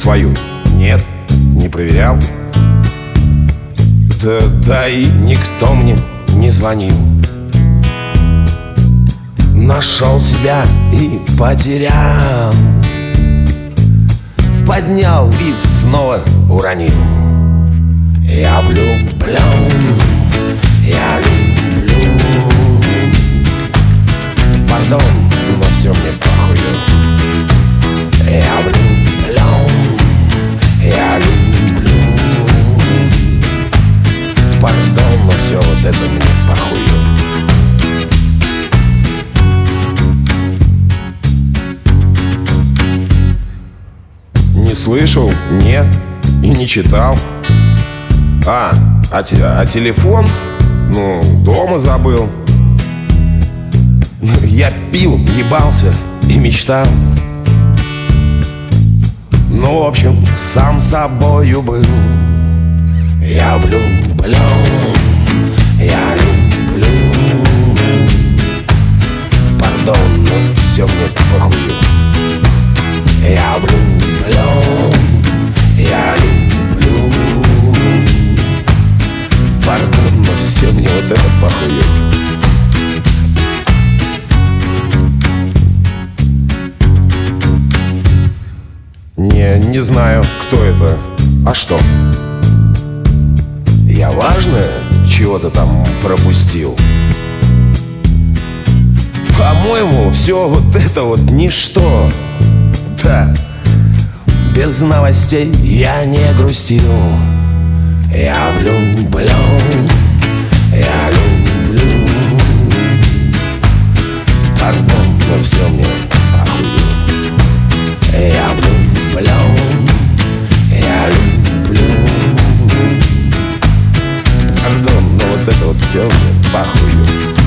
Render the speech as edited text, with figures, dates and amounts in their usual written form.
свою? Нет, не проверял. Да и никто мне не звонил. Нашел себя и потерял. Поднял и снова уронил. Я влюблен, я люблю. Пардон, но все мне похую. Я влюблен, я люблю. Пардон, но все вот это мне похую. Не слышал? Нет. И не читал. А телефон? Ну, дома забыл. Я пил, ебался и мечтал. Ну, в общем, сам собою был. Я влюблен, я люблю. Пардон, но все мне похую. Я влюблен, я люблю. Пардон, но все мне вот это похую. Не знаю, кто это. А что? Я важное чего-то там пропустил? По-моему, все вот это вот ничто. Да, без новостей я не грустил. Я влюблен, я люблю. Пардон, но все мне похую. Я влюблен, я люблю. Пардон, но вот это вот все мне похую.